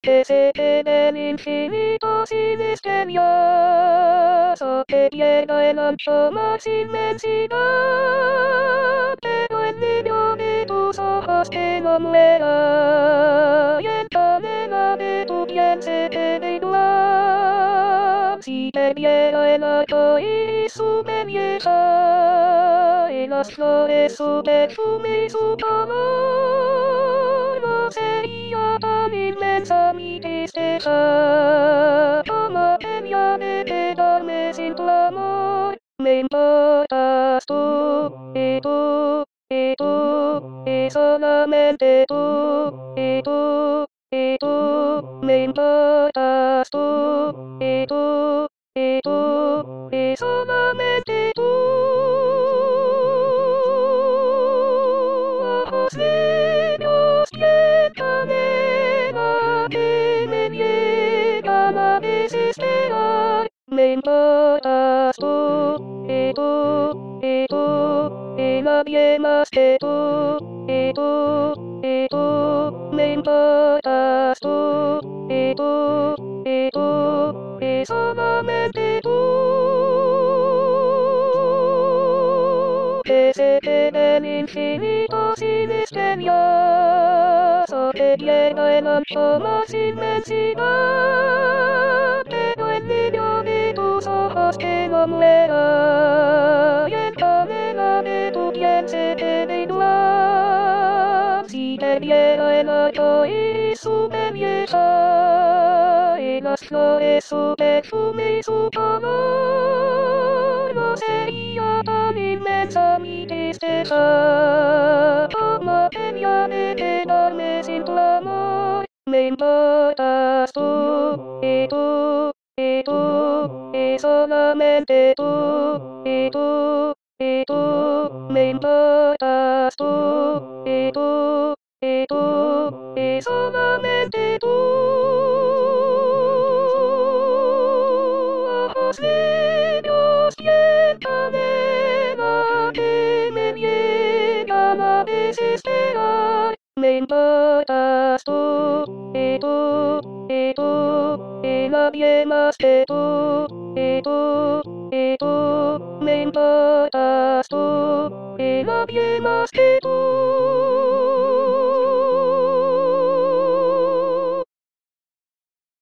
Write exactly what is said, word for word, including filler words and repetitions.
que se quede en infinitos y misterioso, que pierda el ancho más inmensidad, pero el brillo de tus ojos que no muera, y el canela de tu piel se quede igual. Si perdiera el arco iris su belleza, y las flores su perfume y su color, no sería tan inmensa mi tristeza como aquella de quedarme sin tu amor. Me importas tú, y tú, y tú, y solamente tú, y tú, y tú. Me importas tú, y tú, y tú, y solamente tú. Ojos negros piel canela que me niegan a desesperar. Me importas tú, y tú, y tú, y nadie más que tú, y tú, y tú. Me importas tú, y tú, y tú, y solamente tú. Que se queden infinitos y misterioso, que pierda el ancho más inmensidad, pero el brillo de tus ojos que no muera, y el canela de tu piel se quede igual. Si perdiera el arco iris su belleza, y las flores su perfume y su color, no sería tan inmensa mi tristeza como aquella de quedarme sin tu amor. Me importas tú, y tú, y tú, y solamente tú, y tú, y tú. Me importas tú, y tú, y tú, y solamente tú. Ojos negros piel canela que me niegan a desesperar. Me importas tú, y tú, y tú, y nadie más que tú, y tú, y tú. Me importas tú, y nadie más que tú.